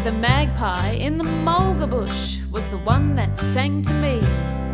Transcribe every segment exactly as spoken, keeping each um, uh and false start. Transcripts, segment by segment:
But the magpie in the mulga bush was the one that sang to me.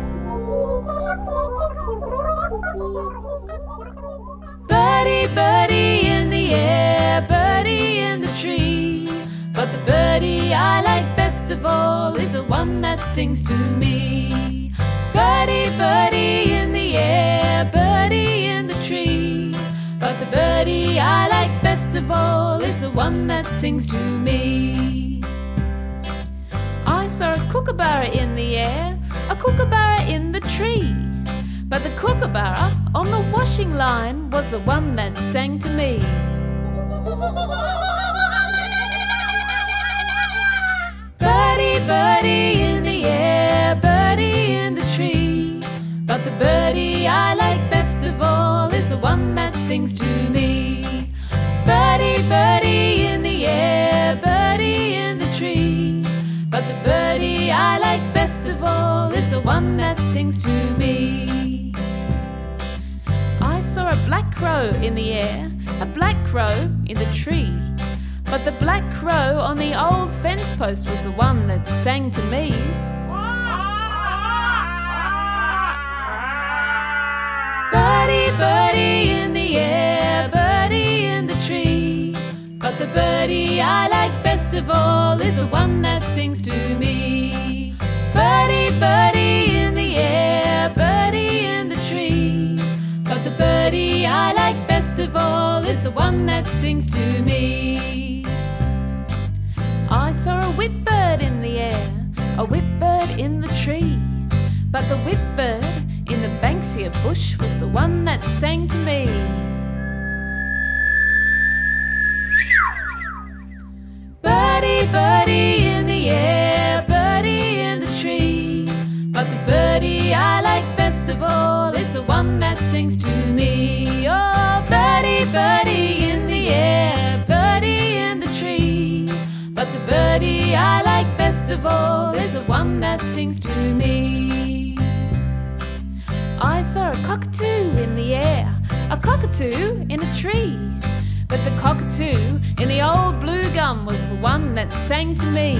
Birdie, birdie in the air, birdie in the tree. But the birdie I like best of all is the one that sings to me. Birdie, birdie in the air, birdie in the tree. But the birdie I like best of all is the one that sings to me. I saw a kookaburra in the air, a kookaburra in the tree. But the kookaburra on the washing line was the one that sang to me. Birdie, birdie in the air, birdie in the tree. But the birdie I like best of all is the one that sings to me. Birdie, birdie in the air, birdie in the tree. But the birdie I like best of all is the one that sings to me. I saw a black crow in the air, a black crow in the tree. But the black crow on the old fence post was the one that sang to me. Birdie, birdie in the air, birdie in the tree. But the birdie I like best of all is the one that sings to me. Birdie, birdie in the air, birdie in the tree. But the birdie I like best of all is the one that sings to me. I saw a whipbird in the air, a whipbird in the tree. But the whipbird in the Banksia bush was the one that sang to me. Birdie, birdie in the air, birdie in the tree. But the birdie I like best of all is the one that sings to me. Oh, birdie, birdie in the air, birdie in the tree. But the birdie I like best of all is the one that sings to me. I saw a cockatoo in the air, a cockatoo in a tree. But the cockatoo in the old blue gum was the one that sang to me.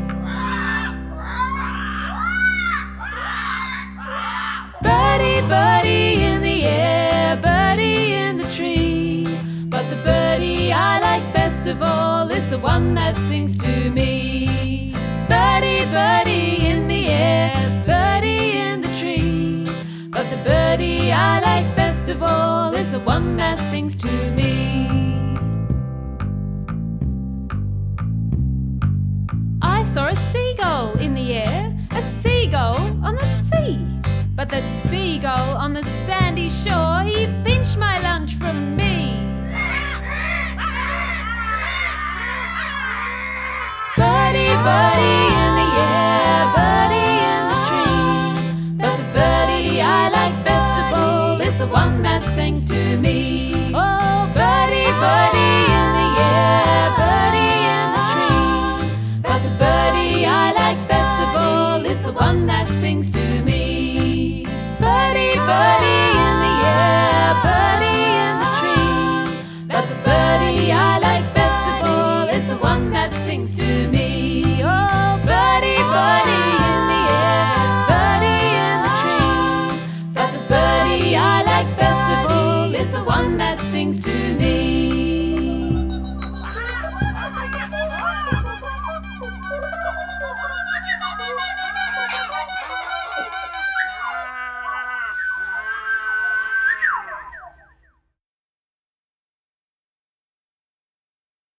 Birdie, birdie in the air, birdie in the tree. But the birdie I like best of all is the one that sings to me. Birdie, birdie in the air, birdie in the tree. But the birdie I like best of all is the one that sings to me. I saw a seagull in the air, a seagull on the sea. But that seagull on the sandy shore, he pinched my lunch from me. Birdie, birdie in the air, birdie in the tree. But the birdie I like best of all is the one that sings to me. Oh, birdie, birdie in the air, birdie in the tree. But the birdie I like best of all is the one that sings to me. Birdie, birdie in the air, birdie in the tree. But the birdie I like best of all is the one that sings to me. Oh, birdie, birdie in the air, birdie in the tree. But the birdie I like best of all is the one that sings to me.